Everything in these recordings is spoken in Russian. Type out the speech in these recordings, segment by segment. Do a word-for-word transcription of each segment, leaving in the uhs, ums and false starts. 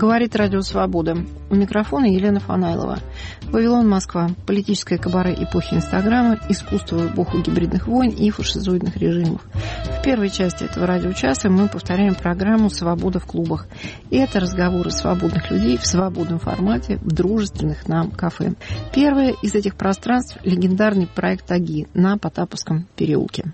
Говорит Радио Свобода. У микрофона Елена Фанайлова. Вавилон, Москва. Политическое кабаре эпохи Инстаграма, искусство в эпоху гибридных войн и фашизоидных режимов. В первой части этого радиочаса мы повторяем программу «Свобода в клубах». И это разговоры свободных людей в свободном формате в дружественных нам кафе. Первое из этих пространств – легендарный проект «Аги» на Потаповском переулке.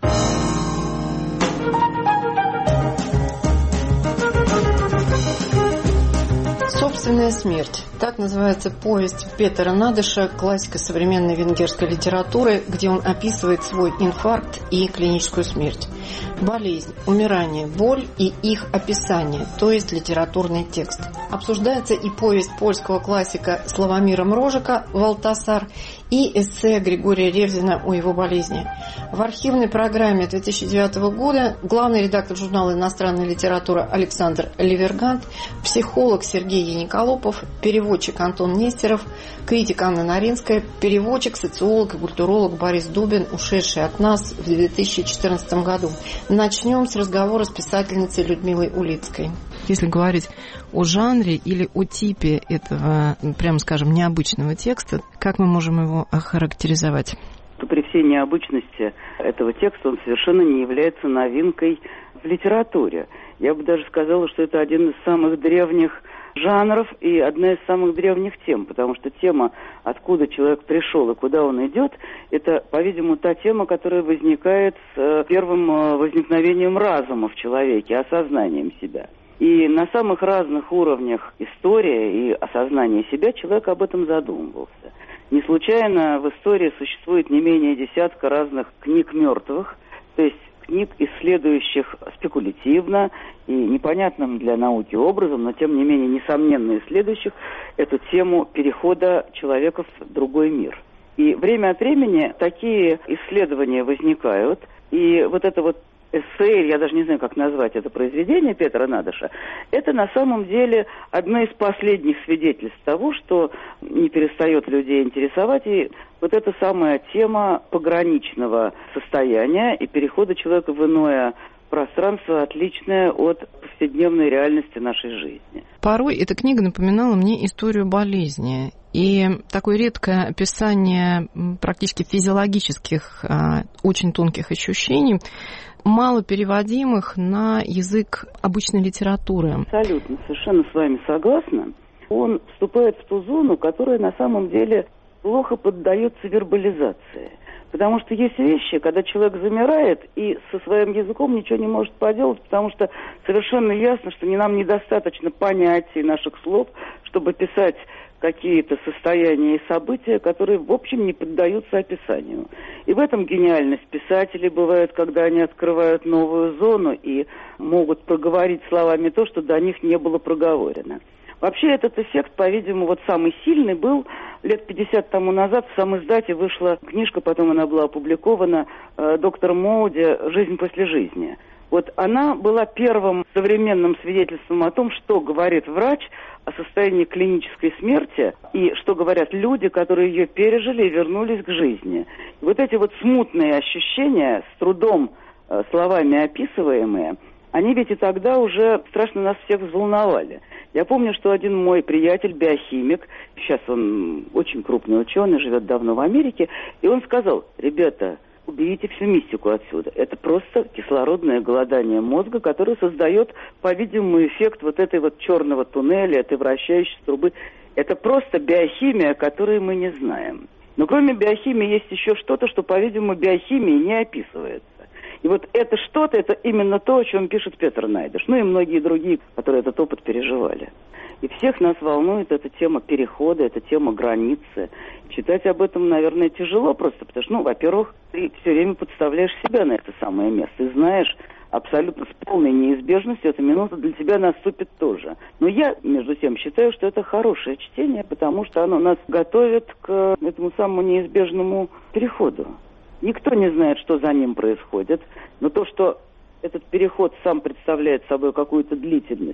«Собственная смерть». Так называется повесть Петера Надыша, классика современной венгерской литературы, где он описывает свой инфаркт и клиническую смерть. Болезнь, умирание, боль и их описание, то есть литературный текст. Обсуждается и повесть польского классика Славомира Мрожика «Валтасар» и эссе Григория Ревзина о его болезни. В архивной программе две тысячи девятого года главный редактор журнала «Иностранная литература» Александр Ливергант, психолог Сергей Яниколопов, переводчик Антон Нестеров, критик Анна Наринская, переводчик, социолог и культуролог Борис Дубин, ушедший от нас в две тысячи четырнадцатом году. Начнем с разговора с писательницей Людмилой Улицкой. Если говорить о жанре или о типе этого, прямо скажем, необычного текста, как мы можем его охарактеризовать? При всей необычности этого текста он совершенно не является новинкой в литературе. Я бы даже сказала, что это один из самых древних жанров и одна из самых древних тем, потому что тема, откуда человек пришел и куда он идет, это, по-видимому, та тема, которая возникает с первым возникновением разума в человеке, осознанием себя. И на самых разных уровнях истории и осознания себя человек об этом задумывался. Не случайно в истории существует не менее десятка разных книг мертвых, то есть книг, исследующих спекулятивно и непонятным для науки образом, но тем не менее несомненно исследующих эту тему перехода человека в другой мир. И время от времени такие исследования возникают, и вот это вот эссе, я даже не знаю, как назвать это произведение Петра Надыша, это на самом деле одно из последних свидетельств того, что не перестает людей интересовать, и вот эта самая тема пограничного состояния и перехода человека в иное пространство, отличное от повседневной реальности нашей жизни. Порой эта книга напоминала мне историю болезни. И такое редкое описание практически физиологических, очень тонких ощущений, мало переводимых на язык обычной литературы. Абсолютно, совершенно с вами согласна. Он вступает в ту зону, которая на самом деле плохо поддается вербализации. Потому что есть вещи, когда человек замирает и со своим языком ничего не может поделать, потому что совершенно ясно, что нам недостаточно понятий наших слов, чтобы писать какие-то состояния и события, которые, в общем, не поддаются описанию. И в этом гениальность писателей бывает, когда они открывают новую зону и могут проговорить словами то, что до них не было проговорено. Вообще этот эффект, по-видимому, вот самый сильный был лет пятьдесят тому назад. В самоиздате вышла книжка, потом она была опубликована, э, доктора Моуди «Жизнь после жизни». Вот она была первым современным свидетельством о том, что говорит врач о состоянии клинической смерти и что говорят люди, которые ее пережили и вернулись к жизни. И вот эти вот смутные ощущения, с трудом э, словами описываемые, они ведь и тогда уже страшно нас всех взволновали. Я помню, что один мой приятель, биохимик, сейчас он очень крупный ученый, живет давно в Америке, и он сказал: ребята, уберите всю мистику отсюда. Это просто кислородное голодание мозга, которое создает, по-видимому, эффект вот этой вот черного туннеля, этой вращающейся трубы. Это просто биохимия, которую мы не знаем. Но кроме биохимии есть еще что-то, что, по-видимому, биохимией не описывается. И вот это что-то, это именно то, о чем пишет Петр Надыш, ну и многие другие, которые этот опыт переживали. И всех нас волнует эта тема перехода, эта тема границы. Читать об этом, наверное, тяжело просто, потому что, ну, во-первых, ты все время подставляешь себя на это самое место и знаешь абсолютно с полной неизбежностью, эта минута для тебя наступит тоже. Но я, между тем, считаю, что это хорошее чтение, потому что оно нас готовит к этому самому неизбежному переходу. Никто не знает, что за ним происходит, но то, что этот переход сам представляет собой какую-то длительность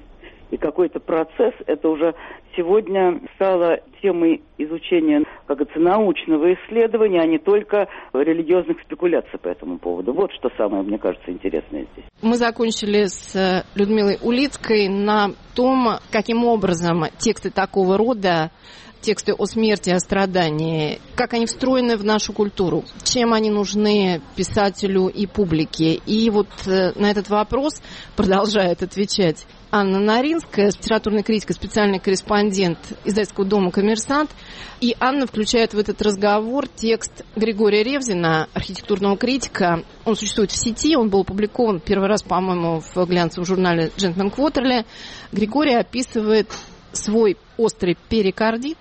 и какой-то процесс, это уже сегодня стало темой изучения, как это, научного исследования, а не только религиозных спекуляций по этому поводу. Вот что самое, мне кажется, интересное здесь. Мы закончили с Людмилой Улицкой на том, каким образом тексты такого рода, тексты о смерти, о страдании, как они встроены в нашу культуру, чем они нужны писателю и публике. И вот на этот вопрос продолжает отвечать Анна Наринская, литературный критик и специальный корреспондент издательского дома «Коммерсант». И Анна включает в этот разговор текст Григория Ревзина, архитектурного критика. Он существует в сети, он был опубликован первый раз, по-моему, в глянцевом журнале «Джентльмен Квотерли». Григорий описывает свой острый перикардит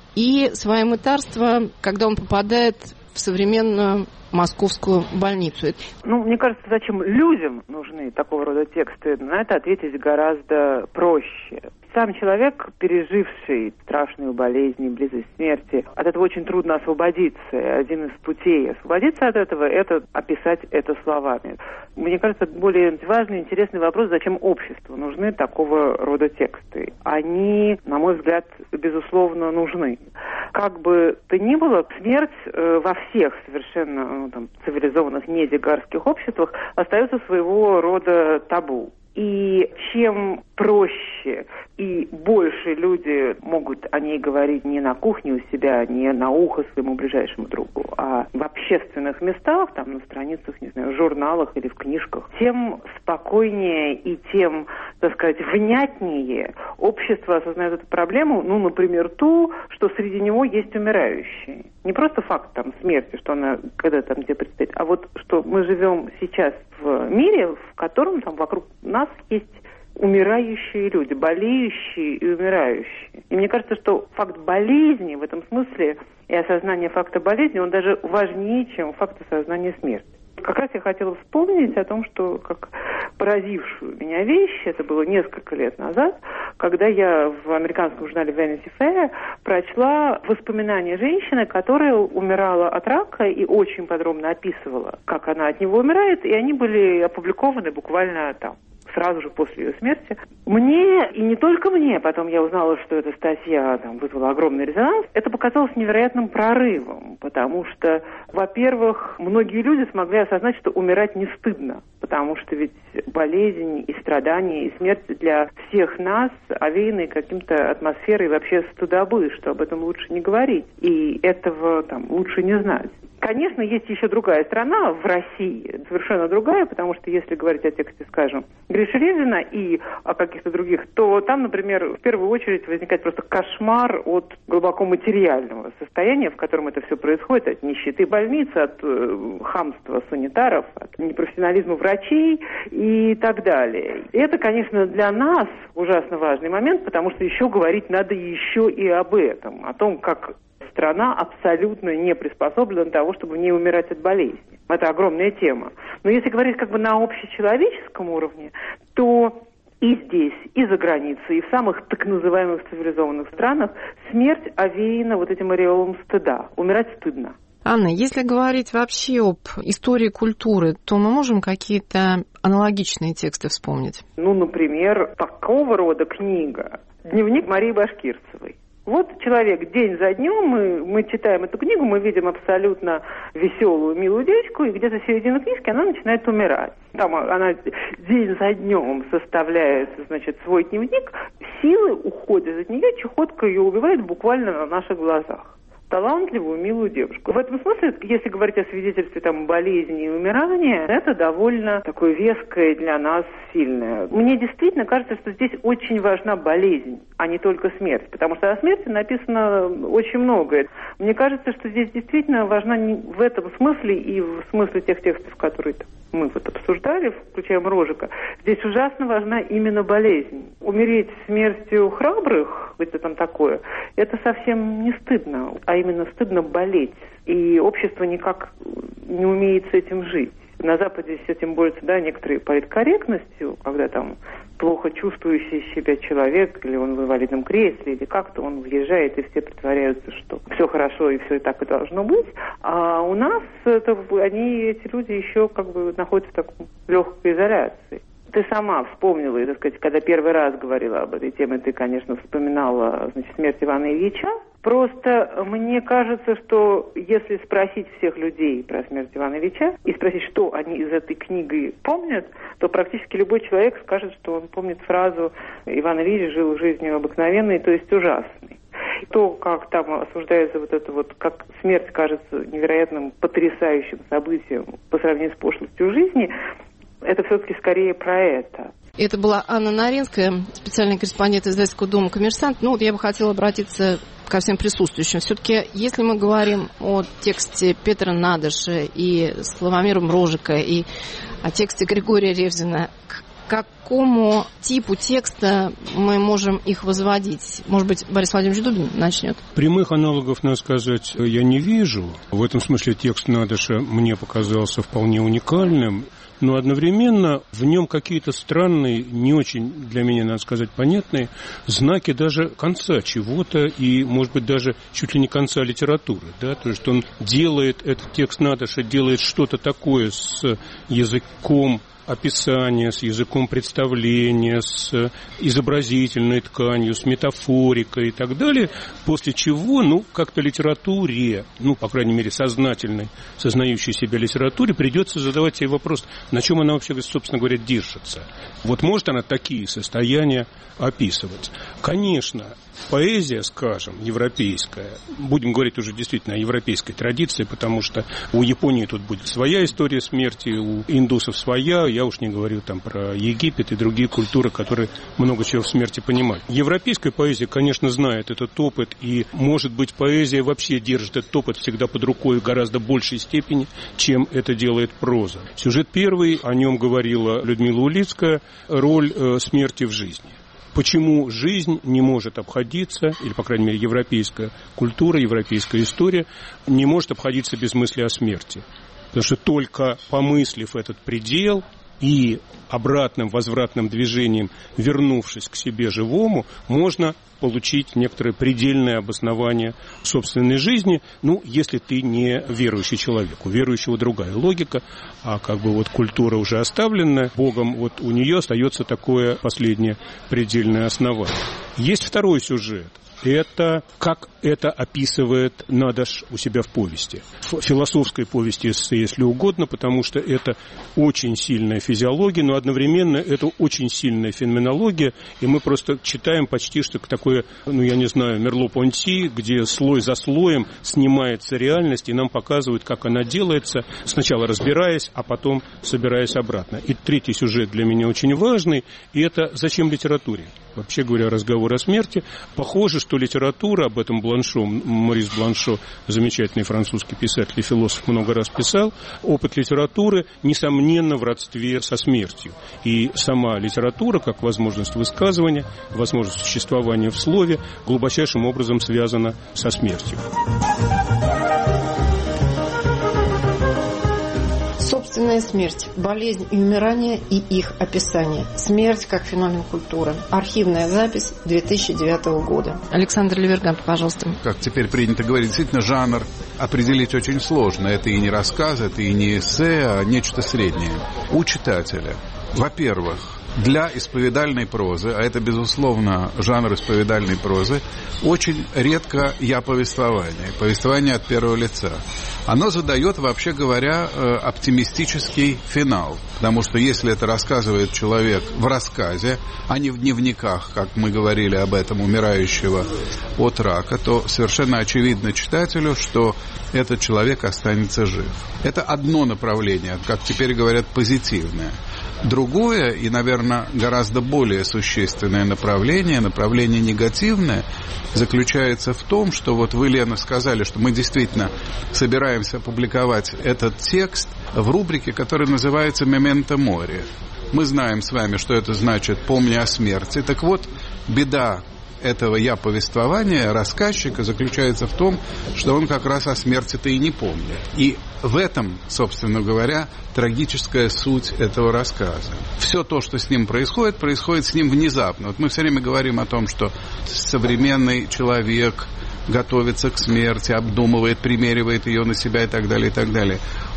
и свое мытарство, когда он попадает в современную московскую больницу. Ну, мне кажется, зачем людям нужны такого рода тексты, на это ответить гораздо проще. Сам человек, переживший страшную болезнь и близость смерти, от этого очень трудно освободиться. И один из путей освободиться от этого – это описать это словами. Мне кажется, более важный, интересный вопрос, зачем обществу нужны такого рода тексты. Они, на мой взгляд, безусловно, нужны. Как бы то ни было, смерть э, во всех совершенно ну, там, цивилизованных недигарских обществах остается своего рода табу. И чем проще и больше люди могут о ней говорить не на кухне у себя, не на ухо своему ближайшему другу, а в общественных местах, там на страницах, не знаю, в журналах или в книжках, тем спокойнее и тем, так сказать, внятнее общество осознает эту проблему, ну, например, ту, что среди него есть умирающие. Не просто факт там смерти, что она когда там где предстоит, а вот что мы живем сейчас в мире, в котором там вокруг нас есть умирающие люди, болеющие и умирающие. И мне кажется, что факт болезни в этом смысле и осознание факта болезни, он даже важнее, чем факт осознания смерти. Как раз я хотела вспомнить о том, что как поразившую меня вещь, это было несколько лет назад, когда я в американском журнале Vanity Fair прочла воспоминания женщины, которая умирала от рака и очень подробно описывала, как она от него умирает, и они были опубликованы буквально там сразу же после ее смерти. Мне, и не только мне, потом я узнала, что эта статья там, вызвала огромный резонанс, это показалось невероятным прорывом, потому что, во-первых, многие люди смогли осознать, что умирать не стыдно, потому что ведь болезнь и страдания, и смерть для всех нас овеяны каким-то атмосферой вообще стыдобы, что об этом лучше не говорить, и этого там лучше не знать. Конечно, есть еще другая страна в России, совершенно другая, потому что если говорить о тексте, скажем, Гриши Ревзина и о каких-то других, то там, например, в первую очередь возникает просто кошмар от глубоко материального состояния, в котором это все происходит, от нищеты больниц, от э, хамства санитаров, от непрофессионализма врачей и так далее. И это, конечно, для нас ужасно важный момент, потому что еще говорить надо еще и об этом, о том, как страна абсолютно не приспособлена для того, чтобы не умирать от болезни. Это огромная тема. Но если говорить как бы на общечеловеческом уровне, то и здесь, и за границей, и в самых так называемых цивилизованных странах смерть овеяна вот этим ореолом стыда. Умирать стыдно. Анна, если говорить вообще об истории культуры, то мы можем какие-то аналогичные тексты вспомнить? Ну, например, такого рода книга «Дневник Марии Башкирцевой». Вот человек день за днем, мы, мы читаем эту книгу, мы видим абсолютно веселую, милую девочку, и где-то в середине книжки она начинает умирать. Там она день за днем составляет, значит, свой дневник, силы уходят от нее, чехотка ее убивает буквально на наших глазах. Талантливую, милую девушку. В этом смысле, если говорить о свидетельстве там, болезни и умирания, это довольно такое веское для нас сильное. Мне действительно кажется, что здесь очень важна болезнь, а не только смерть, потому что о смерти написано очень многое. Мне кажется, что здесь действительно важна в этом смысле и в смысле тех текстов, которые мы вот обсуждали, включая Рожика, здесь ужасно важна именно болезнь. Умереть смертью храбрых, это там такое, это совсем не стыдно, а именно стыдно болеть. И общество никак не умеет с этим жить. На Западе с этим борются, да, некоторые политкорректностью, когда там плохо чувствующий себя человек, или он в инвалидном кресле, или как-то он въезжает, и все притворяются, что все хорошо, и все и так и должно быть. А у нас это, они, эти люди еще как бы находятся в такой легкой изоляции. Ты сама вспомнила, и, так сказать, когда первый раз говорила об этой теме, ты, конечно, вспоминала, значит, смерть Ивана Ильича. Просто мне кажется, что если спросить всех людей про смерть Ивана Ильича и спросить, что они из этой книги помнят, то практически любой человек скажет, что он помнит фразу «Иван Ильич жил жизнью обыкновенной, то есть ужасной». То, как там осуждается вот это вот, как смерть кажется невероятным, потрясающим событием по сравнению с пошлостью жизни, это все-таки скорее про это. Это была Анна Наринская, специальный корреспондент издательского дома «Коммерсант». Ну, вот я бы хотела обратиться ко всем присутствующим. Все-таки, если мы говорим о тексте Петра Надыша и Славомира Мрожика, и о тексте Григория Ревзина, к какому типу текста мы можем их возводить? Может быть, Борис Владимирович Дубин начнет? Прямых аналогов, надо сказать, я не вижу. В этом смысле текст Надыша мне показался вполне уникальным. Но одновременно в нем какие-то странные, не очень для меня, надо сказать, понятные знаки даже конца чего-то и, может быть, даже чуть ли не конца литературы. Да? То есть он делает, этот текст Надыша делает что-то такое с языком описания, с языком представления, с изобразительной тканью, с метафорикой и так далее, после чего, ну, как-то литературе, ну, по крайней мере, сознательной, сознающей себя литературе, придется задавать себе вопрос, на чем она вообще, собственно говоря, держится. Вот может она такие состояния описывать? Конечно, поэзия, скажем, европейская, будем говорить уже действительно о европейской традиции, потому что у Японии тут будет своя история смерти, у индусов своя, я уж не говорю там про Египет и другие культуры, которые много чего в смерти понимают. Европейская поэзия, конечно, знает этот опыт, и, может быть, поэзия вообще держит этот опыт всегда под рукой в гораздо большей степени, чем это делает проза. Сюжет первый, о нем говорила Людмила Улицкая, роль э, смерти в жизни. Почему жизнь не может обходиться, или, по крайней мере, европейская культура, европейская история не может обходиться без мысли о смерти. Потому что только помыслив этот предел и обратным возвратным движением, вернувшись к себе живому, можно получить некоторое предельное обоснование собственной жизни, ну, если ты не верующий человек. У верующего другая логика, а как бы вот культура уже оставленная Богом, вот у нее остается такое последнее предельное основание. Есть второй сюжет. Это как это описывает Надыш у себя в повести. В философской повести, если угодно, потому что это очень сильная физиология, но одновременно это очень сильная феноменология, и мы просто читаем почти что такое, ну я не знаю, Мерло-Понти, где слой за слоем снимается реальность, и нам показывают, как она делается, сначала разбираясь, а потом собираясь обратно. И третий сюжет для меня очень важный, и это зачем литературе? Вообще говоря, разговор о смерти. Похоже, что литература, об этом Бланшо, Морис Бланшо, замечательный французский писатель и философ, много раз писал, опыт литературы, несомненно, в родстве со смертью. И сама литература, как возможность высказывания, возможность существования в слове, глубочайшим образом связана со смертью. Собственная смерть, болезнь и умирание и их описание. Смерть как феномен культуры. Архивная запись две тысячи девятого года. Александр Левергант, пожалуйста. Как теперь принято говорить, действительно жанр определить очень сложно. Это и не рассказ, это и не эссе, а нечто среднее. У читателя, во-первых, для исповедальной прозы, а это, безусловно, жанр исповедальной прозы, очень редко я повествование, повествование от первого лица. Оно задает, вообще говоря, оптимистический финал. Потому что если это рассказывает человек в рассказе, а не в дневниках, как мы говорили об этом, умирающего от рака, то совершенно очевидно читателю, что этот человек останется жив. Это одно направление, как теперь говорят, позитивное. Другое и, наверное, гораздо более существенное направление, направление негативное, заключается в том, что вот вы, Лена, сказали, что мы действительно собираемся опубликовать этот текст в рубрике, которая называется «Мементо море». Мы знаем с вами, что это значит «помни о смерти». Так вот, беда этого я повествования рассказчика заключается в том, что он как раз о смерти-то и не помнит. И в этом, собственно говоря, трагическая суть этого рассказа. Все то, что с ним происходит, происходит с ним внезапно. Вот мы все время говорим о том, что современный человек готовится к смерти, обдумывает, примеривает ее на себя и так далее, и так далее.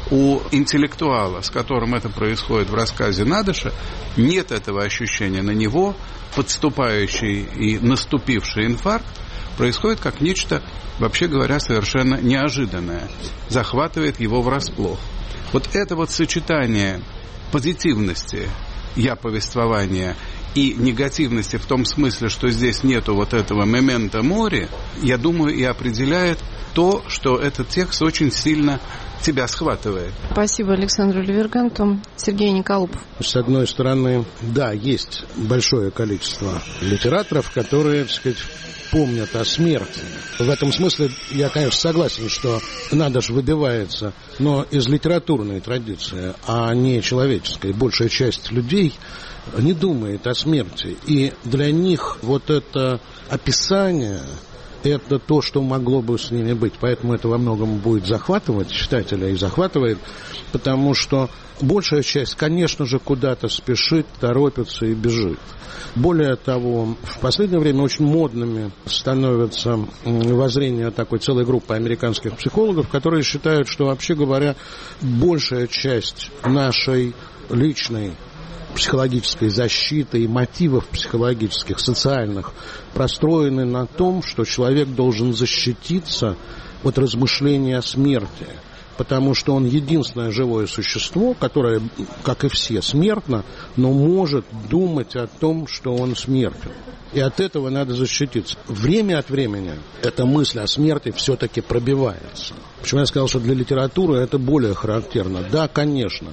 У интеллектуала, с которым это происходит в рассказе Надыша, нет этого ощущения. На него подступающий и наступивший инфаркт происходит как нечто, вообще говоря, совершенно неожиданное. Захватывает его врасплох. Вот это вот сочетание позитивности я повествования и негативности в том смысле, что здесь нету вот этого мементо мори, я думаю, и определяет то, что этот текст очень сильно тебя схватывает. Спасибо Александру Леверганту. Сергей Николупов. С одной стороны, да, есть большое количество литераторов, которые, так сказать, помнят о смерти. В этом смысле я, конечно, согласен, что Надыш выбивается, но из литературной традиции, а не человеческой. Большая часть людей не думает о смерти. И для них вот это описание – это то, что могло бы с ними быть. Поэтому это во многом будет захватывать читателя и захватывает, потому что большая часть, конечно же, куда-то спешит, торопится и бежит. Более того, в последнее время очень модными становятся воззрения такой целой группы американских психологов, которые считают, что, вообще говоря, большая часть нашей личной психологической защиты и мотивов психологических, социальных, простроены на том, что человек должен защититься от размышления о смерти, потому что он единственное живое существо, которое, как и все, смертно, но может думать о том, что он смертен. И от этого надо защититься. Время от времени эта мысль о смерти все-таки пробивается. Почему я сказал, что для литературы это более характерно? Да, конечно.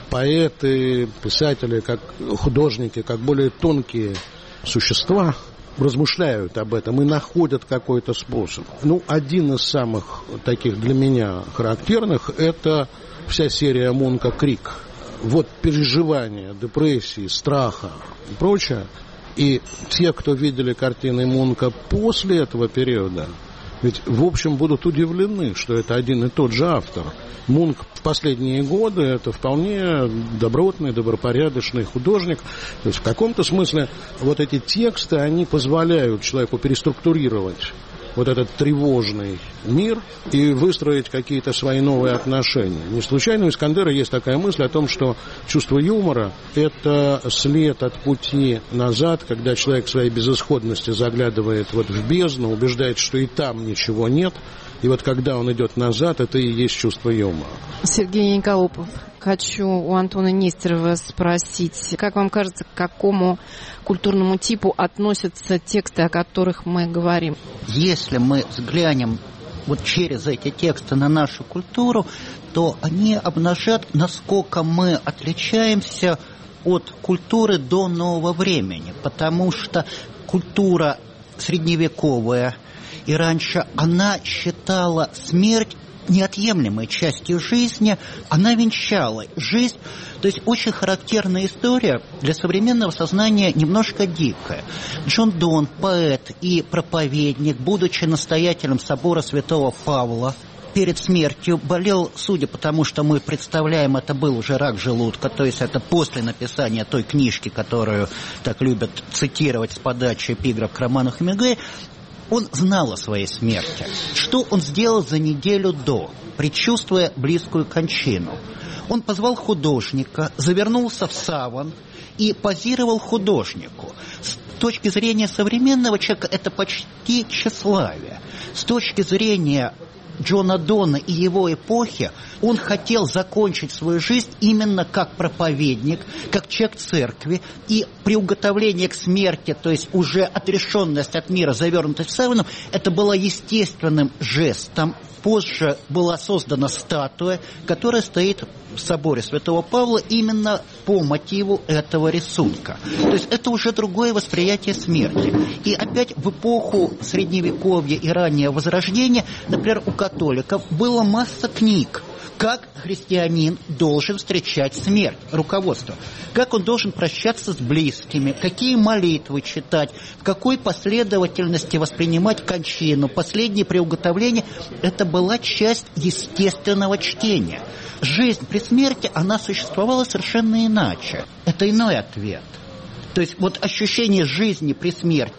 Поэты, писатели, как художники, как более тонкие существа размышляют об этом и находят какой-то способ. Ну, один из самых таких для меня характерных – это вся серия Мунка «Крик». Вот переживания, депрессии, страха и прочее. И те, кто видели картины Мунка после этого периода, ведь, в общем, будут удивлены, что это один и тот же автор. Мунк в последние годы – это вполне добротный, добропорядочный художник. То есть в каком-то смысле вот эти тексты, они позволяют человеку переструктурировать вот этот тревожный мир и выстроить какие-то свои новые отношения. Не случайно у Искандера есть такая мысль о том, что чувство юмора – это след от пути назад, когда человек в своей безысходности заглядывает вот в бездну, убеждает, что и там ничего нет. И вот когда он идет назад, это и есть чувство юмора. Сергей Николупов, хочу у Антона Нестерова спросить, как вам кажется, к какому культурному типу относятся тексты, о которых мы говорим? Если мы взглянем вот через эти тексты на нашу культуру, то они обнажат, насколько мы отличаемся от культуры до нового времени, потому что культура средневековая и раньше, она считала смерть неотъемлемой частью жизни, она венчала жизнь. То есть очень характерная история для современного сознания, немножко дикая. Джон Донн, поэт и проповедник, будучи настоятелем собора святого Павла, перед смертью болел, судя по тому, что мы представляем, это был уже рак желудка, то есть это после написания той книжки, которую так любят цитировать с подачи эпиграф к роману Хемингуэя. Он знал о своей смерти. Что он сделал за неделю до, предчувствуя близкую кончину? Он позвал художника, завернулся в саван и позировал художнику. С точки зрения современного человека это почти тщеславие. С точки зрения Джона Донна и его эпохи, он хотел закончить свою жизнь именно как проповедник, как человек церкви, и при уготовлении к смерти, то есть уже отрешенность от мира, завернутость в савану, это было естественным жестом. Позже была создана статуя, которая стоит в соборе святого Павла именно по мотиву этого рисунка. То есть это уже другое восприятие смерти. И опять в эпоху Средневековья и раннего Возрождения, например, у католиков была масса книг, как христианин должен встречать смерть, руководство, как он должен прощаться с близкими, какие молитвы читать, в какой последовательности воспринимать кончину, последнее приуготовление. Это была часть естественного чтения. Жизнь при смерти, она существовала совершенно иначе. Это иной ответ. То есть вот ощущение жизни при смерти,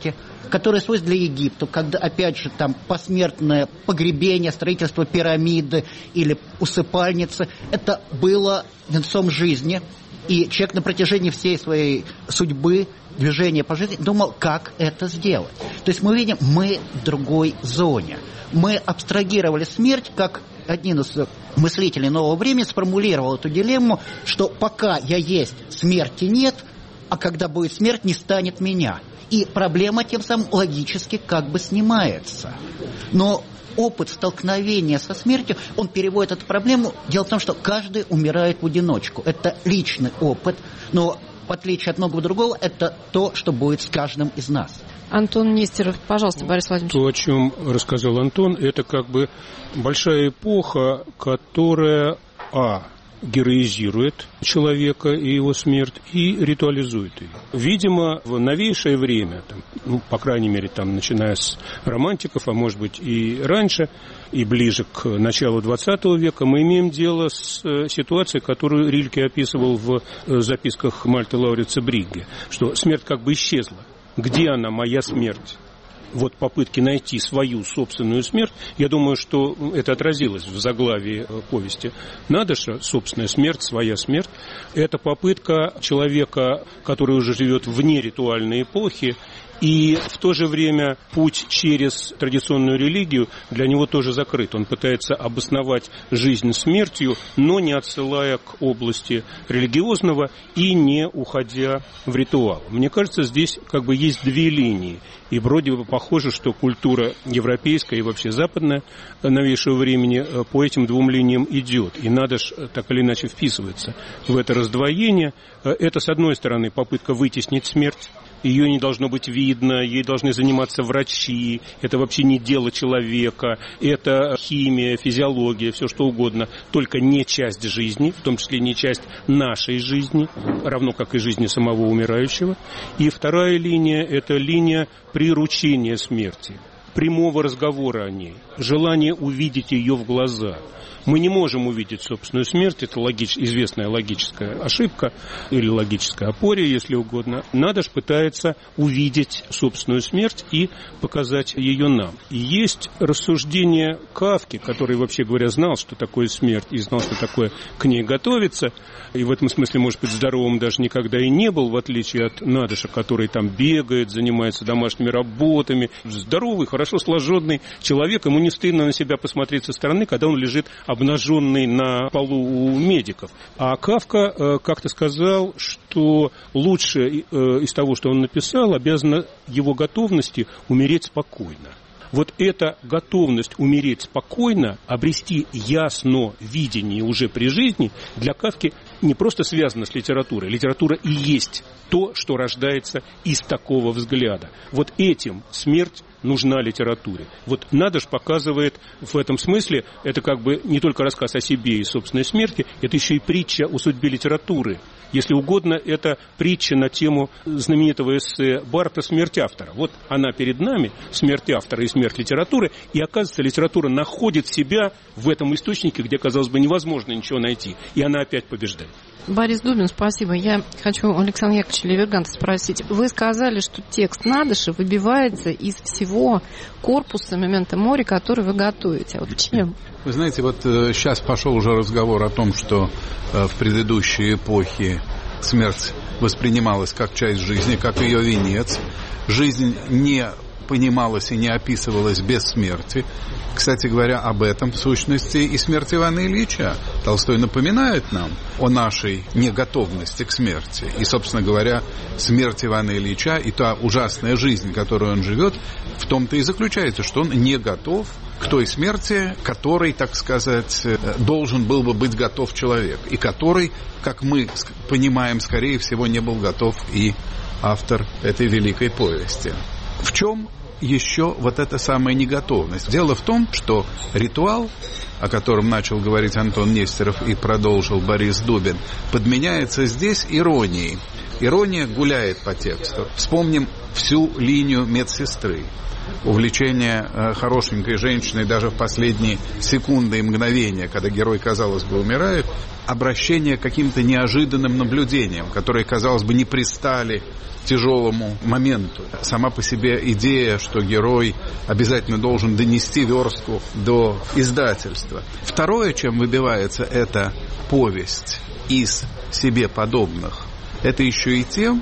которые свойственны для Египта, когда, опять же, там посмертное погребение, строительство пирамиды или усыпальницы, это было венцом жизни. И человек на протяжении всей своей судьбы, движения по жизни, думал, как это сделать. То есть мы видим, мы в другой зоне. Мы абстрагировали смерть, как один из мыслителей нового времени сформулировал эту дилемму, что пока я есть, смерти нет, а когда будет смерть, не станет меня. И проблема тем самым логически как бы снимается. Но опыт столкновения со смертью, он переводит эту проблему. Дело в том, что каждый умирает в одиночку. Это личный опыт, но в отличие от многого другого, это то, что будет с каждым из нас. Антон Нестеров, пожалуйста, Борис Владимирович. То, о чем рассказал Антон, это как бы большая эпоха, которая, а, героизирует человека и его смерть, и ритуализует ее. Видимо, в новейшее время, там, ну, по крайней мере, там, начиная с романтиков, а может быть и раньше, и ближе к началу двадцатого века, мы имеем дело с ситуацией, которую Рильке описывал в записках Мальты Лаурица Бригге, что смерть как бы исчезла. Где она, моя смерть? Вот попытки найти свою собственную смерть, я думаю, что это отразилось в заглавии повести Надыша, собственная смерть, своя смерть. Это попытка человека, который уже живет вне ритуальной эпохи, и в то же время путь через традиционную религию для него тоже закрыт. Он пытается обосновать жизнь смертью, но не отсылая к области религиозного и не уходя в ритуал. Мне кажется, здесь как бы есть две линии. И вроде бы похоже, что культура европейская и вообще западная новейшего времени по этим двум линиям идет. И Надыш так или иначе вписывается в это раздвоение. Это, с одной стороны, попытка вытеснить смерть. Ее не должно быть видно, ей должны заниматься врачи, это вообще не дело человека, это химия, физиология, все что угодно, только не часть жизни, в том числе не часть нашей жизни, равно как и жизни самого умирающего. И вторая линия – это линия приручения смерти, прямого разговора о ней, желание увидеть ее в глаза. Мы не можем увидеть собственную смерть, это логич... известная логическая ошибка или логическая апория, если угодно. Надыш пытается увидеть собственную смерть и показать ее нам. И есть рассуждение Кафки, который, вообще говоря, знал, что такое смерть, и знал, что такое к ней готовиться, и в этом смысле, может быть, здоровым даже никогда и не был, в отличие от Надыша, который там бегает, занимается домашними работами. Здоровый, хорошо сложенный человек, ему не стыдно на себя посмотреть со стороны, когда он лежит обнаженный на полу у медиков. А Кафка э, как-то сказал, что лучше э, из того, что он написал, обязано его готовности умереть спокойно. Вот эта готовность умереть спокойно, обрести ясно видение уже при жизни, для Кафки не просто связана с литературой. Литература и есть то, что рождается из такого взгляда. Вот этим смерть нужна литературе. Вот Надыш показывает в этом смысле, это как бы не только рассказ о себе и собственной смерти, это еще и притча о судьбе литературы. Если угодно, это притча на тему знаменитого эссе Барта «Смерть автора». Вот она перед нами, смерть автора и смерть литературы, и оказывается, литература находит себя в этом источнике, где, казалось бы, невозможно ничего найти, и она опять побеждает. Борис Дубин, спасибо. Я хочу у Александра Яковлевича Леверганта спросить. Вы сказали, что текст Надыша выбивается из всего корпуса «Мементо мори», который вы готовите. А вот чем? Вы знаете, вот сейчас пошел уже разговор о том, что в предыдущей эпохе смерть воспринималась как часть жизни, как ее венец. Жизнь не понималась и не описывалась без смерти. Кстати говоря, об этом, в сущности, и смерть Ивана Ильича. Толстой напоминает нам о нашей неготовности к смерти. И, собственно говоря, смерть Ивана Ильича и та ужасная жизнь, которую он живет, в том-то и заключается, что он не готов к той смерти, которой, так сказать, должен был бы быть готов человек. И который, как мы понимаем, скорее всего, не был готов и автор этой великой повести. В чем еще вот эта самая неготовность? Дело в том, что ритуал о котором начал говорить Антон Нестеров и продолжил Борис Дубин, подменяется здесь иронией. Ирония гуляет по тексту. Вспомним всю линию медсестры. Увлечение э, хорошенькой женщиной даже в последние секунды и мгновения, когда герой, казалось бы, умирает, обращение к каким-то неожиданным наблюдениям, которые, казалось бы, не пристали к тяжелому моменту. Сама по себе идея, что герой обязательно должен донести верстку до издательства. Второе, чем выбивается эта повесть из себе подобных, это еще и тем,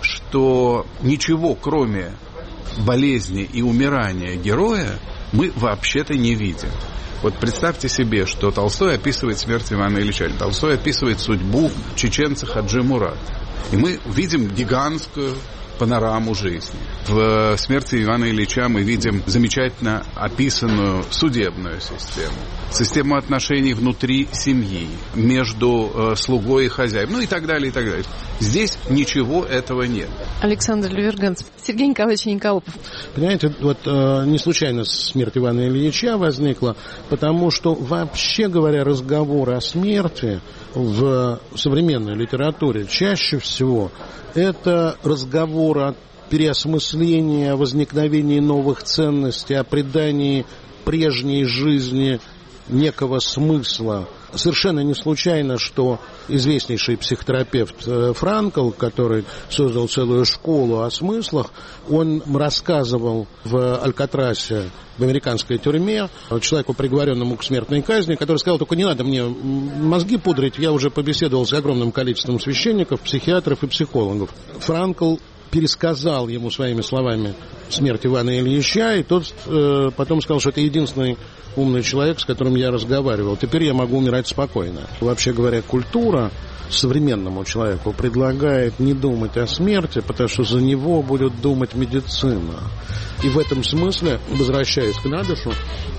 что ничего, кроме болезни и умирания героя, мы вообще-то не видим. Вот представьте себе, что Толстой описывает смерть Ивана Ильича, Толстой описывает судьбу чеченца Хаджи Мурата. И мы видим гигантскую панораму жизни. В смерти Ивана Ильича мы видим замечательно описанную судебную систему, систему отношений внутри семьи, между э, слугой и хозяином, ну и так далее, и так далее. Здесь ничего этого нет. Александр Леверганц, Сергей Николаевич Николопов. Понимаете, вот э, не случайно смерть Ивана Ильича возникла, потому что, вообще говоря, разговор о смерти в современной литературе чаще всего это разговор о переосмыслении, о возникновении новых ценностей, о придании прежней жизни некого смысла. Совершенно не случайно, что известнейший психотерапевт Франкл, который создал целую школу о смыслах, он рассказывал в Алькатрасе, в американской тюрьме, человеку, приговоренному к смертной казни, который сказал: только не надо мне мозги пудрить, я уже побеседовал с огромным количеством священников, психиатров и психологов. Франкл пересказал ему своими словами смерть Ивана Ильича, и тот э, потом сказал, что это единственный умный человек, с которым я разговаривал. Теперь я могу умирать спокойно. Вообще говоря, культура современному человеку предлагает не думать о смерти, потому что за него будет думать медицина. И в этом смысле, возвращаясь к Надышу,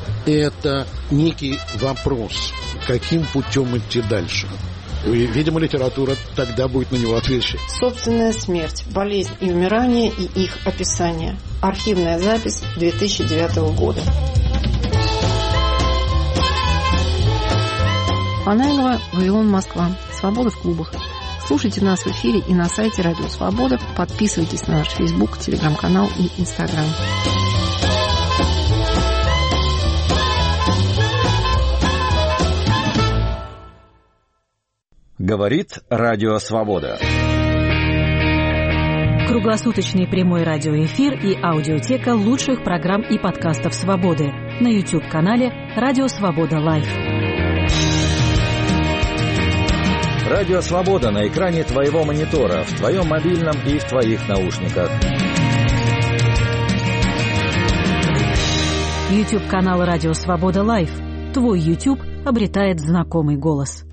это некий вопрос, каким путем идти дальше. И, видимо, литература тогда будет на него отвечать. Собственная смерть, болезнь и умирание и их описание. Архивная запись две тысячи девятого года. Панайлова, Вавилон, Москва. Свобода в клубах. Слушайте нас в эфире и на сайте Радио Свобода. Подписывайтесь на наш Фейсбук, Телеграм-канал и Инстаграм. Говорит Радио Свобода. Круглосуточный прямой радиоэфир и аудиотека лучших программ и подкастов «Свободы» на YouTube-канале «Радио Свобода Лайв». Радио Свобода на экране твоего монитора, в твоем мобильном и в твоих наушниках. YouTube-канал «Радио Свобода Лайв». Твой YouTube обретает знакомый голос.